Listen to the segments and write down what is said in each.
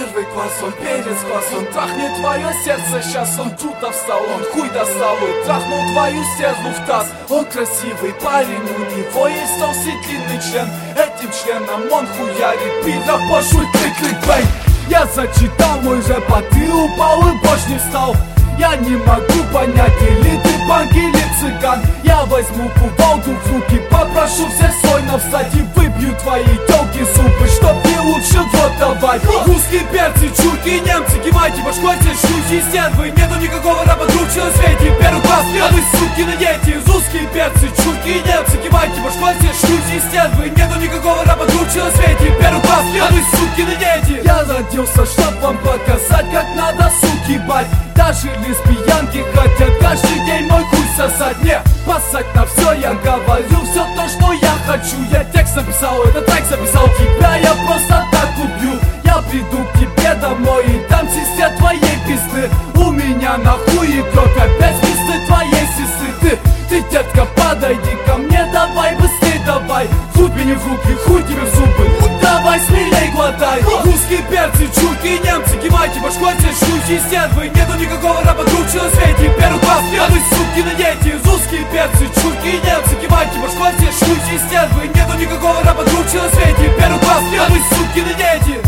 первый класс, он перец класс, он трахнет твое сердце сейчас. Он круто встал, он хуй достал и трахнул твою стержну в таз. Он красивый парень, у него есть толстый длинный член. Этим членом он хуярит пидор, пошлый клик-клик-бэй. Я зачитал мой рэп, а ты упал и больше не встал. Я не могу понять, или ты панк, или цыган. Я возьму кувалду в руки, попрошу всех сольно встать и выбью твои тёлки зубы, чтоб не лучше в рот давать. Русские перцы, чурки, немцы, кивайте башкой, те шлюхи, стервы. Нету никакого рэпа круче на свете, первый класс. А вы, сукины дети, русские перцы, чурки, немцы, кивайте башкой, те шлюхи, стервы. Нету никакого рэпа круче на свете, первый класс. А вы, сукины дети. Я родился, чтоб вам показать, как надо, суки, бать. Даже лесбиянки хотят каждый день мой хуй сосать. Не, пасать на все, я говорю все то, что я хочу. Я текст написал, этот трек записал. Тебя я просто так убью. Я приду к тебе домой и дам сестре твоей пизды. У меня на хуе кровь опять пизды твоей сестры. Ты, детка, подойди ко мне, давай быстрей, давай. Хуй мне в руки, хуй тебе в зубы, давай смелей глотай. Русские перцы, чурки, немцы, кивайте башкой, те шлюхи, стервы. Нету никакого рэпа круче на свете, первый класс. А вы, сукины дети, русские перцы, чурки, немцы, кивайте башкой, те шлюхи, стервы. Нету никакого рэпа круче на свете, первый класс. А вы, сукины дети.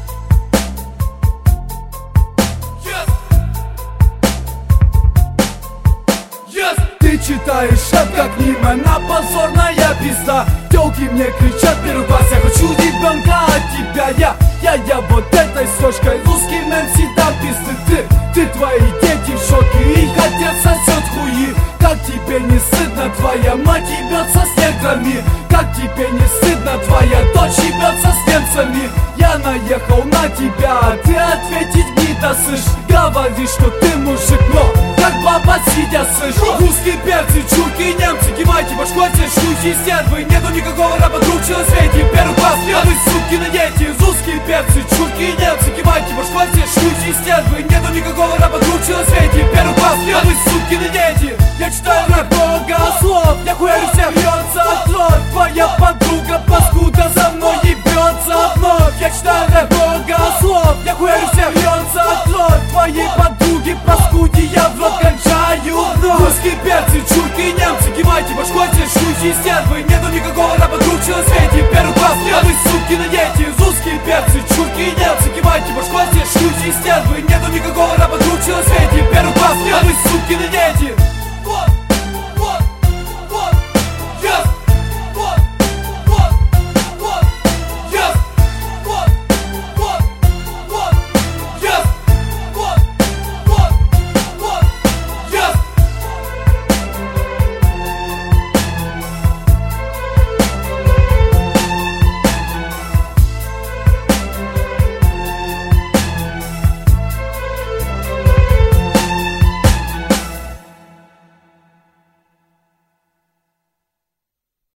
Ты читаешь рэп как Нима, на позорная пизда. Тёлки мне кричат первый класс, я хочу ребенка от тебя. Я вот этой строчкой русским МС дам пизды. Ты твои дети в шоке, их отец сосет хуи. Как тебе не стыдно, твоя мать ебется с неграми? Как тебе не стыдно, твоя дочь ебется с немцами? Я наехал на тебя, а ты ответить не досышь. Говоришь, что ты мужик, но как баба сидя слышь. Русские перцы, чурки, немцы, кивайте башкой, те шлюхи, стервы. Нету никакого рэпа круче на свете, первый класс. А вы, сукины дети, русские перцы, чурки, немцы, кивайте башкой, те шлюхи, стервы. Нету никакого рэпа круче на свете, первый класс. А вы, сукины дети. Я читаю рэп богослов, я хуярю всех, бьется кровь. Твоя подруга паскуда за мной ебется вновь. Я читаю рэп богослов, я хуярю всех, бьется кровь. Твоей подруги паскуди я в рот кончаю вновь. Русские перцы, чурки, немцы, кивайте башкой, те шлюхи, стервы. Нету никакого рэпа круче на свете, первый класс. А вы, сукины дети, русские перцы, чурки, немцы, кивайте башкой, те шлюхи, стервы.